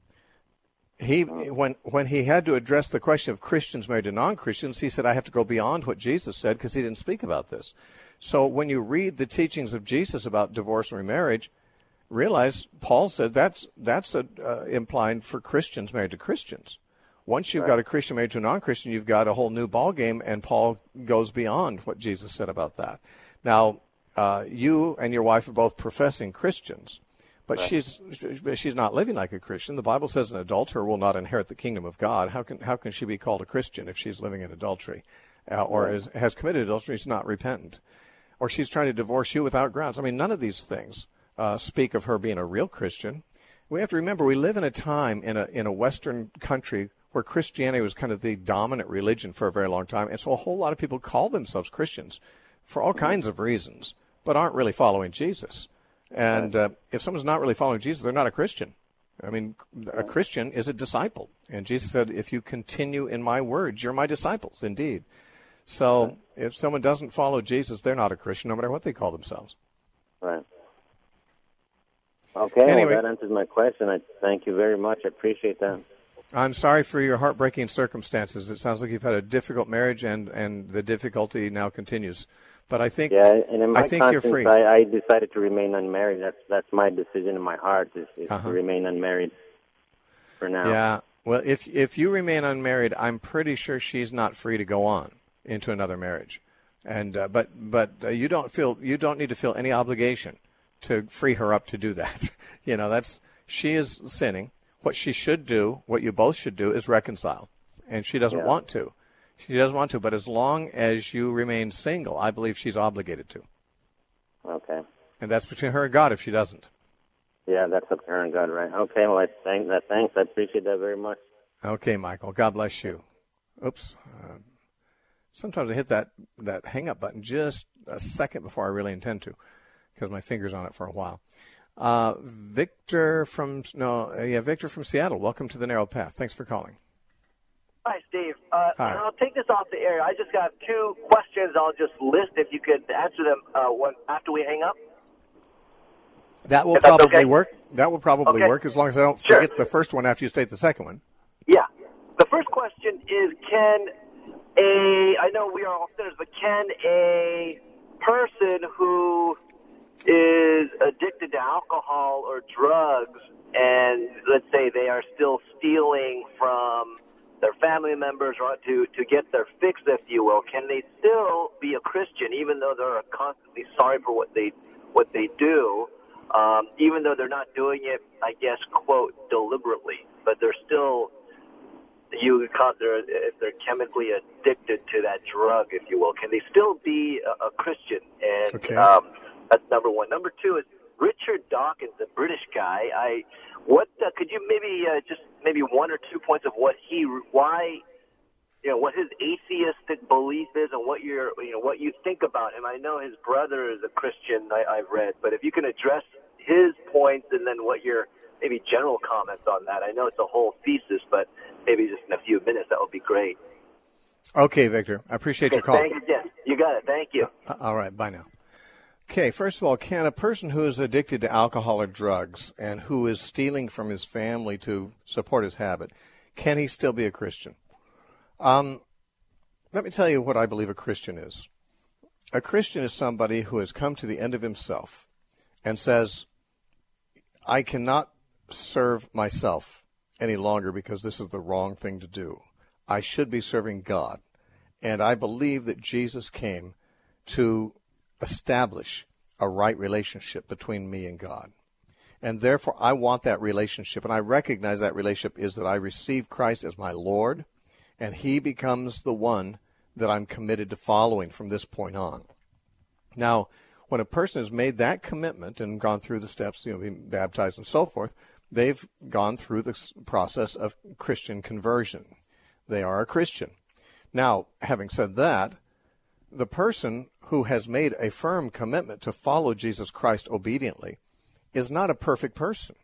He, when when he had to address the question of Christians married to non-Christians, he said, I have to go beyond what Jesus said because he didn't speak about this. So when you read the teachings of Jesus about divorce and remarriage, realize Paul said that's that's a, uh, implying for Christians married to Christians. Once you've right. got a Christian married to a non-Christian, you've got a whole new ballgame, and Paul goes beyond what Jesus said about that. Now, uh, you and your wife are both professing Christians, but right. she's she's not living like a Christian. The Bible says an adulterer will not inherit the kingdom of God. How can how can she be called a Christian if she's living in adultery, uh, or right. is, has committed adultery, she's not repentant, or she's trying to divorce you without grounds? I mean, none of these things uh, speak of her being a real Christian. We have to remember we live in a time in a in a Western country where Christianity was kind of the dominant religion for a very long time. And so a whole lot of people call themselves Christians for all kinds of reasons, but aren't really following Jesus. And uh, if someone's not really following Jesus, they're not a Christian. I mean, a Christian is a disciple. And Jesus said, if you continue in my words, you're my disciples indeed. So if someone doesn't follow Jesus, they're not a Christian, no matter what they call themselves. Right. Okay, anyway, well, that answers my question. I thank you very much. I appreciate that. I'm sorry for your heartbreaking circumstances. It sounds like you've had a difficult marriage, and, and the difficulty now continues. But I think, yeah, and in my I think you're free. I, I decided to remain unmarried. That's that's my decision in my heart is, is uh-huh. to remain unmarried for now. Yeah. Well, if if you remain unmarried, I'm pretty sure she's not free to go on into another marriage. And uh, but but uh, you don't feel you don't need to feel any obligation to free her up to do that. You know, that's she is sinning. What she should do, what you both should do, is reconcile. And she doesn't yeah. want to. She doesn't want to, but as long as you remain single, I believe she's obligated to. Okay. And that's between her and God if she doesn't. Yeah, that's up to her and God, right? Okay, well, I thank that. Thanks. I appreciate that very much. Okay, Michael. God bless you. Oops. Uh, sometimes I hit that, that hang-up button just a second before I really intend to, because my finger's on it for a while. Uh, Victor from no, uh, yeah, Victor from Seattle. Welcome to the Narrow Path. Thanks for calling. Hi, Steve. Uh, Hi. I'll take this off the air. I just got two questions. I'll just list if you could answer them uh, one after we hang up. That will If that's probably okay? work. That will probably Okay. work as long as I don't Sure. forget the first one after you state the second one. Yeah. The first question is, can a, I know we are all sinners, but can a person who is addicted to alcohol or drugs, and let's say they are still stealing from their family members or to, to get their fix, if you will, can they still be a Christian even though they're constantly sorry for what they what they do, um, even though they're not doing it, I guess, quote, deliberately, but they're still, you would call they're, if they're chemically addicted to that drug, if you will, can they still be a, a Christian? And Okay. um, that's number one. Number two is Richard Dawkins, the British guy. I what uh, could you maybe uh, just maybe one or two points of what he why you know what his atheistic belief is and what you're you know what you think about him. I know his brother is a Christian. I, I've read, but if you can address his points and then what your maybe general comments on that. I know it's a whole thesis, but maybe just in a few minutes that would be great. Okay, Victor. I appreciate Okay, your call. thank you. Yes, you got it. Thank you. Uh, all right. Bye now. Okay, first of all, can a person who is addicted to alcohol or drugs and who is stealing from his family to support his habit, can he still be a Christian? Um, let me tell you what I believe a Christian is. A Christian is somebody who has come to the end of himself and says, I cannot serve myself any longer because this is the wrong thing to do. I should be serving God. And I believe that Jesus came to establish a right relationship between me and God. And therefore, I want that relationship. And I recognize that relationship is that I receive Christ as my Lord, and he becomes the one that I'm committed to following from this point on. Now, when a person has made that commitment and gone through the steps, you know, being baptized and so forth, they've gone through the process of Christian conversion. They are a Christian. Now, having said that, the person who has made a firm commitment to follow Jesus Christ obediently is not a perfect person.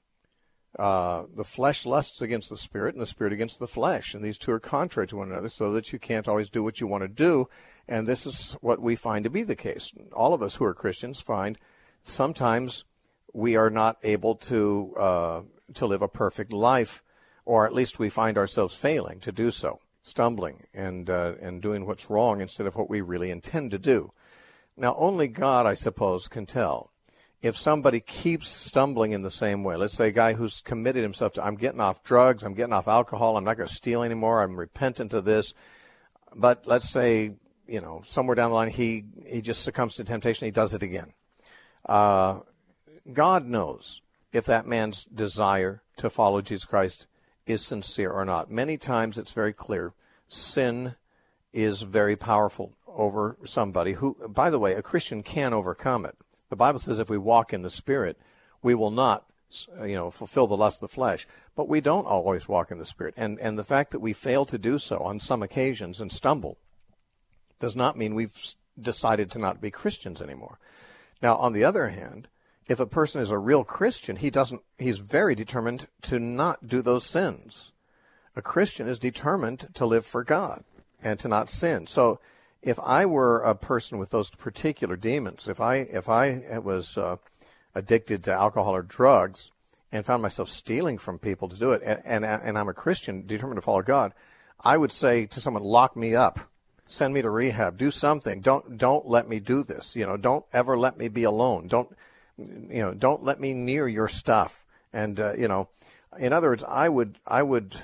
Uh, the flesh lusts against the spirit and the spirit against the flesh, and these two are contrary to one another, so that you can't always do what you want to do, and this is what we find to be the case. All of us who are Christians find sometimes we are not able to uh, to live a perfect life, or at least we find ourselves failing to do so, stumbling and uh, and doing what's wrong instead of what we really intend to do. Now, only God, I suppose, can tell. If somebody keeps stumbling in the same way, let's say a guy who's committed himself to, I'm getting off drugs, I'm getting off alcohol, I'm not going to steal anymore, I'm repentant of this, but let's say, you know, somewhere down the line he, he just succumbs to temptation, he does it again. Uh, God knows if that man's desire to follow Jesus Christ is sincere or not. Many times it's very clear. Sin is very powerful over somebody who, by the way, a Christian can overcome it. The Bible says if we walk in the Spirit, we will not, you know, fulfill the lust of the flesh. But we don't always walk in the Spirit. And, and the fact that we fail to do so on some occasions and stumble does not mean we've decided to not be Christians anymore. Now, on the other hand, if a person is a real Christian, he doesn't, he's very determined to not do those sins. A Christian is determined to live for God and to not sin. So if I were a person with those particular demons, if I if I was uh, addicted to alcohol or drugs and found myself stealing from people to do it, and, and, and I'm a Christian determined to follow God, I would say to someone, lock me up, send me to rehab, do something. Don't don't let me do this. You know, don't ever let me be alone. Don't you know? Don't let me near your stuff. And uh, you know, in other words, I would I would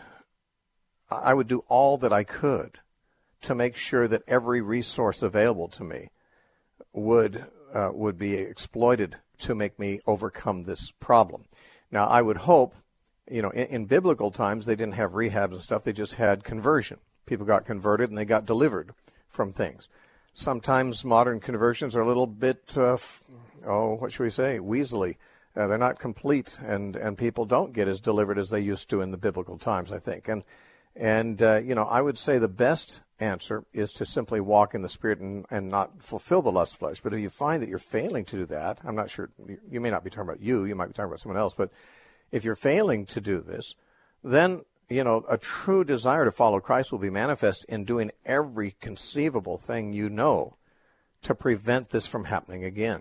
I would do all that I could to make sure that every resource available to me would uh, would be exploited to make me overcome this problem. Now, I would hope, you know, in, in biblical times, they didn't have rehabs and stuff. They just had conversion. People got converted and they got delivered from things. Sometimes modern conversions are a little bit, uh, oh, what should we say, weaselly. Uh, they're not complete, and, and people don't get as delivered as they used to in the biblical times, I think. And, and uh, you know, I would say the best answer is to simply walk in the Spirit and, and not fulfill the lust of flesh. But if you find that you're failing to do that, I'm not sure, you, you may not be talking about you, you might be talking about someone else, but if you're failing to do this, then, you know, a true desire to follow Christ will be manifest in doing every conceivable thing you know to prevent this from happening again.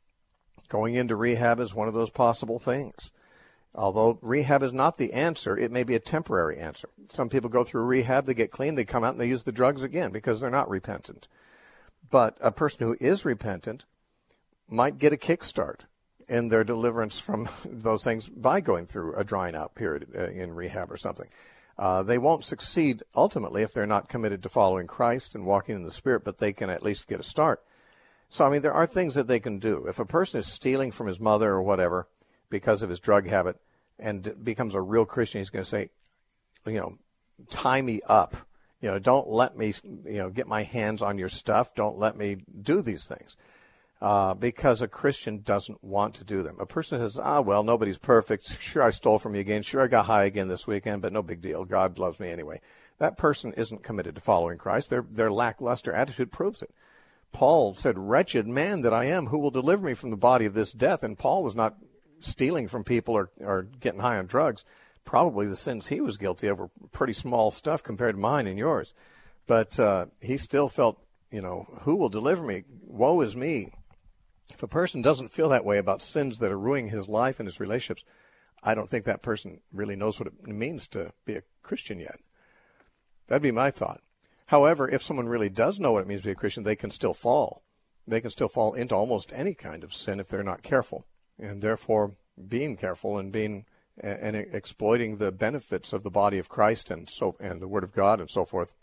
Going into rehab is one of those possible things. Although rehab is not the answer, it may be a temporary answer. Some people go through rehab, they get clean, they come out and they use the drugs again because they're not repentant. But a person who is repentant might get a kickstart in their deliverance from those things by going through a drying out period in rehab or something. Uh, they won't succeed ultimately if they're not committed to following Christ and walking in the Spirit, but they can at least get a start. So, I mean, there are things that they can do. If a person is stealing from his mother or whatever because of his drug habit and becomes a real Christian, he's going to say, you know, tie me up. You know, don't let me, you know, get my hands on your stuff. Don't let me do these things. Uh, because a Christian doesn't want to do them. A person says, ah, well, nobody's perfect. Sure, I stole from you again. Sure, I got high again this weekend, but no big deal. God loves me anyway. That person isn't committed to following Christ. Their, their lackluster attitude proves it. Paul said, wretched man that I am, who will deliver me from the body of this death? And Paul was not stealing from people or, or getting high on drugs. Probably the sins he was guilty of were pretty small stuff compared to mine and yours. But uh, he still felt, you know, who will deliver me? Woe is me. If a person doesn't feel that way about sins that are ruining his life and his relationships, I don't think that person really knows what it means to be a Christian yet. That'd be my thought. However, if someone really does know what it means to be a Christian, they can still fall. They can still fall into almost any kind of sin if they're not careful. And therefore, being careful and being and exploiting the benefits of the body of Christ and so and the Word of God and so forth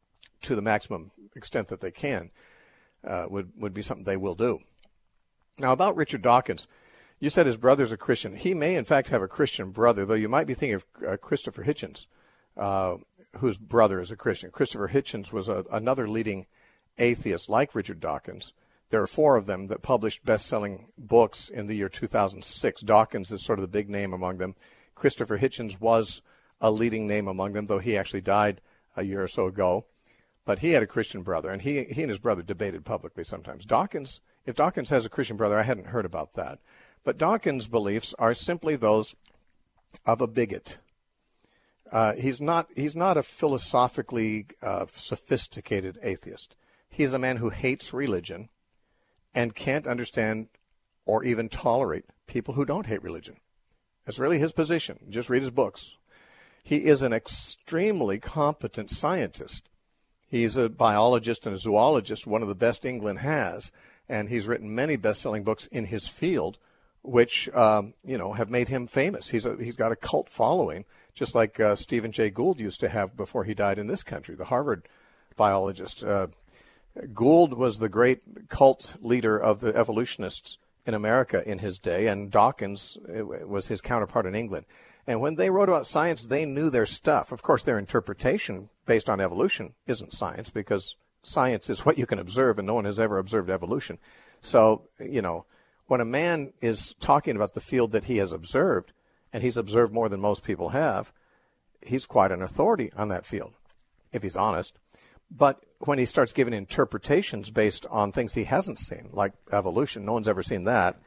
to the maximum extent that they can uh, would would be something they will do. Now, about Richard Dawkins, you said his brother's a Christian. He may, in fact, have a Christian brother, though you might be thinking of uh, Christopher Hitchens, uh, whose brother is a Christian. Christopher Hitchens was a, another leading atheist like Richard Dawkins. There are four of them that published best-selling books in the year two thousand six. Dawkins is sort of the big name among them. Christopher Hitchens was a leading name among them, though he actually died a year or so ago. But he had a Christian brother, and he he and his brother debated publicly sometimes. Dawkins, if Dawkins has a Christian brother, I hadn't heard about that. But Dawkins' beliefs are simply those of a bigot. Uh, he's not he's not a philosophically uh, sophisticated atheist. He's a man who hates religion and can't understand or even tolerate people who don't hate religion. That's really his position. Just read his books. He is an extremely competent scientist. He's a biologist and a zoologist, one of the best England has, and he's written many best-selling books in his field, which um, you know have made him famous. He's a, he's got a cult following, just like uh, Stephen Jay Gould used to have before he died in this country, the Harvard biologist. Uh, Gould was the great cult leader of the evolutionists in America in his day, and Dawkins was his counterpart in England. And when they wrote about science, they knew their stuff. Of course, their interpretation based on evolution isn't science, because science is what you can observe, and no one has ever observed evolution. So, you know, when a man is talking about the field that he has observed, and he's observed more than most people have, he's quite an authority on that field, if he's honest. But when he starts giving interpretations based on things he hasn't seen, like evolution, no one's ever seen that,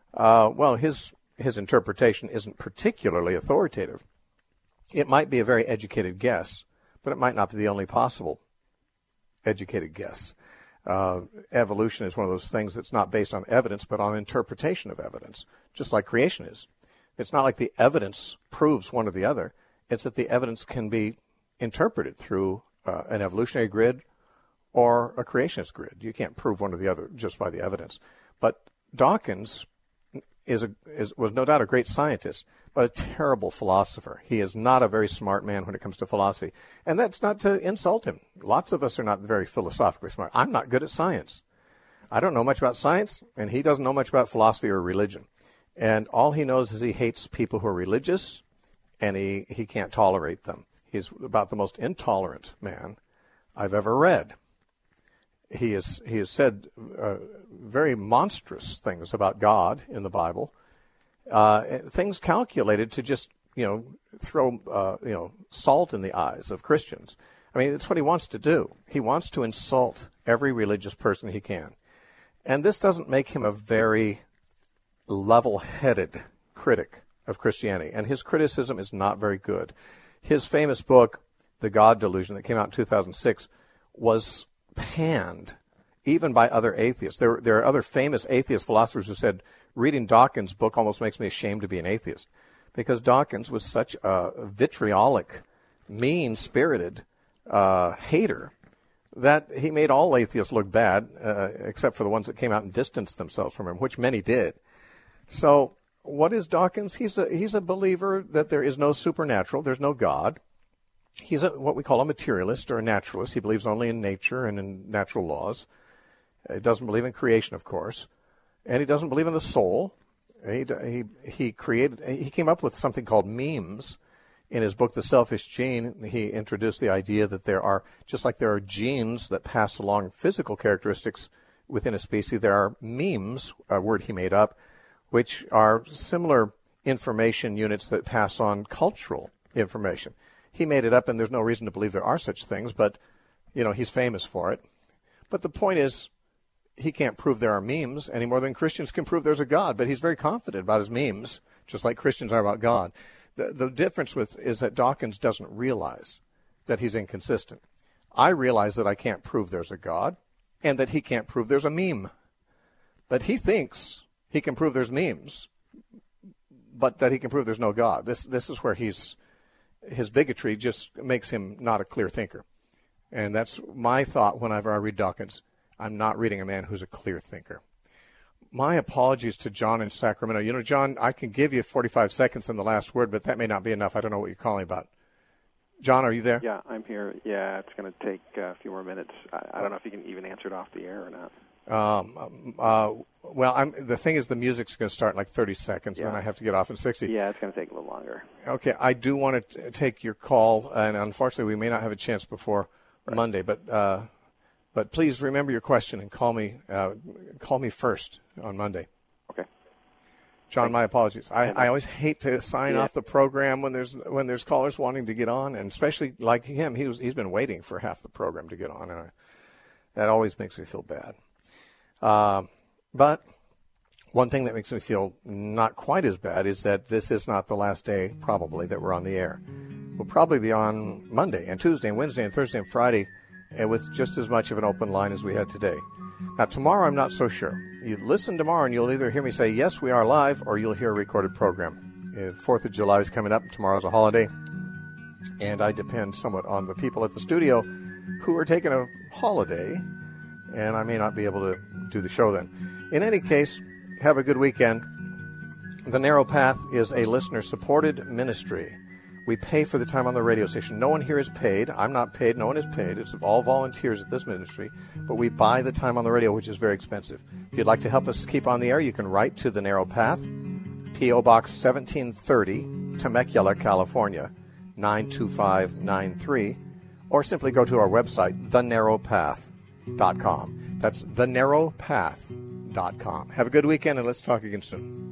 Uh, well, his his interpretation isn't particularly authoritative. It might be a very educated guess, but it might not be the only possible educated guess. Uh, evolution is one of those things that's not based on evidence, but on interpretation of evidence, just like creation is. It's not like the evidence proves one or the other. It's that the evidence can be interpreted through uh, an evolutionary grid or a creationist grid. You can't prove one or the other just by the evidence. But Dawkins is, a, is was no doubt a great scientist, but a terrible philosopher. He is not a very smart man when it comes to philosophy. And that's not to insult him. Lots of us are not very philosophically smart. I'm not good at science. I don't know much about science, and he doesn't know much about philosophy or religion. And all he knows is he hates people who are religious, and he, he can't tolerate them. He's about the most intolerant man I've ever read. He is he has said uh, very monstrous things about God in the Bible, uh, things calculated to just you know throw uh, you know salt in the eyes of Christians. I mean, that's what he wants to do. He wants to insult every religious person he can, and this doesn't make him a very level-headed critic of Christianity. And his criticism is not very good. His famous book, The God Delusion, that came out in two thousand six, was panned even by other atheists. There, there are other famous atheist philosophers who said, reading Dawkins' book almost makes me ashamed to be an atheist, because Dawkins was such a vitriolic, mean-spirited uh, hater that he made all atheists look bad, uh, except for the ones that came out and distanced themselves from him, which many did. So what is Dawkins? He's a, he's a believer that there is no supernatural, there's no God. He's a, what we call a materialist or a naturalist. He believes only in nature and in natural laws. He doesn't believe in creation, of course. And he doesn't believe in the soul. He, he, he created, he came up with something called memes. In his book, The Selfish Gene, he introduced the idea that there are, just like there are genes that pass along physical characteristics within a species, there are memes, a word he made up, which are similar information units that pass on cultural information. He made it up, and there's no reason to believe there are such things, but, you know, he's famous for it. But the point is, he can't prove there are memes any more than Christians can prove there's a God, but he's very confident about his memes, just like Christians are about God. The, the difference with is that Dawkins doesn't realize that he's inconsistent. I realize that I can't prove there's a God, and that he can't prove there's a meme. But he thinks he can prove there's memes, but that he can prove there's no God. This this is where he's his bigotry just makes him not a clear thinker. And that's my thought whenever I read Dawkins. I'm not reading a man who's a clear thinker. My apologies to John in Sacramento. You know, John, I can give you forty-five seconds in the last word, but that may not be enough. I don't know what you're calling about. John, are you there? Yeah, I'm here. Yeah, it's going to take a few more minutes. I, I don't know if you can even answer it off the air or not. Um, uh, well, I'm, the thing is the music's going to start in like thirty seconds, yeah. and then I have to get off in sixty. Yeah, it's going to take a little longer. Okay, I do want to t- take your call, and unfortunately we may not have a chance before right. Monday, but uh, but please remember your question and call me uh, call me first on Monday. Okay. John, Thanks. my apologies. I, I always hate to sign yeah. off the program when there's when there's callers wanting to get on, and especially like him, he was he's been waiting for half the program to get on, and I, that always makes me feel bad. Uh, but one thing that makes me feel not quite as bad is that this is not the last day, probably, that we're on the air. We'll probably be on Monday and Tuesday and Wednesday and Thursday and Friday and with just as much of an open line as we had today. Now, tomorrow, I'm not so sure. You listen tomorrow and you'll either hear me say, yes, we are live, or you'll hear a recorded program. Uh, Fourth of July is coming up. Tomorrow's a holiday. And I depend somewhat on the people at the studio who are taking a holiday, and I may not be able to do the show then. In any case, have a good weekend. The Narrow Path is a listener-supported ministry. We pay for the time on the radio station. No one here is paid. I'm not paid. No one is paid. It's all volunteers at this ministry. But we buy the time on the radio, which is very expensive. If you'd like to help us keep on the air, you can write to The Narrow Path, P O Box seventeen thirty, Temecula, California, nine two five nine three, or simply go to our website, the narrow path dot com. That's the narrow path dot com. Have a good weekend, and let's talk again soon.